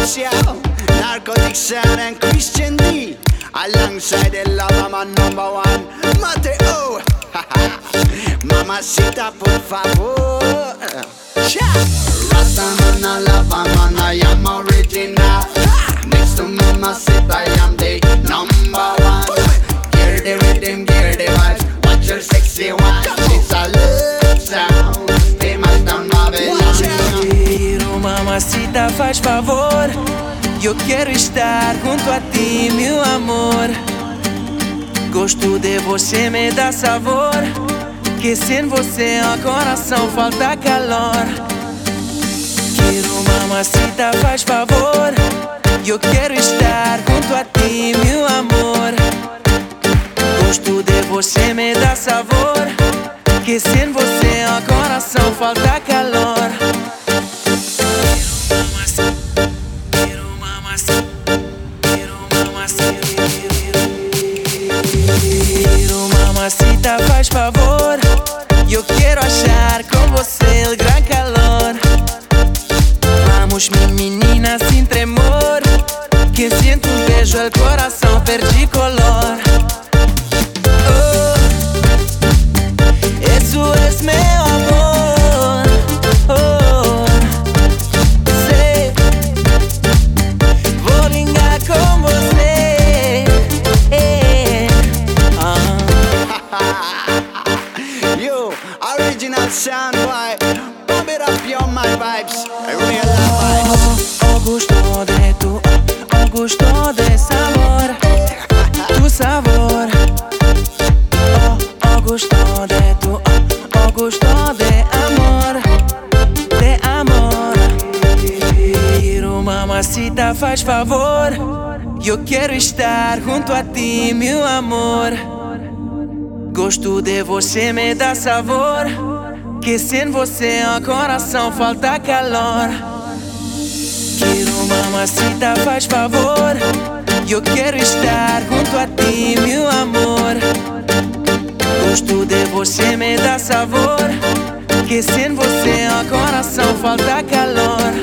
Marcial, Narcotics and Christian D, alongside the lover man #1, Mateo. Mamacita, por favor. Rastamana, lava man, I am original. Next to Mamacita, I am the #1. Hear the rhythm, hear the vibes. Watch your sexy one. It's a love sound. Famous down Babylon. Mamacita, faz favor. Eu quero estar junto a ti, meu amor. Gosto de você, me dá sabor. Que sem você o coração falta calor. Quero mamacita, faz favor. Eu quero estar junto a ti, meu amor. Gosto de você, me dá sabor. Que sem você o coração falta calor. Mamacita, faz favor. Eu quero achar com você o gran calor. Vamos, minha menina, sem tremor. Que sinto um beijo, o coração perde color. Oh, eso es meu amor. Oh, sei, vou ligar com você. You, original sound boy. Pump it up, yo, my vibes. Real vibes. Oh, gusto de tu, oh, gusto de sabor. Tu sabor. Oh, gusto de tu, oh, gusto de amor. De amor. Quero mamacita, faz favor. Eu quero estar junto a ti, meu amor. Gosto de você, me dá sabor. Que sem você o coração falta calor. Quero mamacita, faz favor. Eu quero estar junto a ti, meu amor. Gosto de você, me dá sabor. Que sem você o coração falta calor.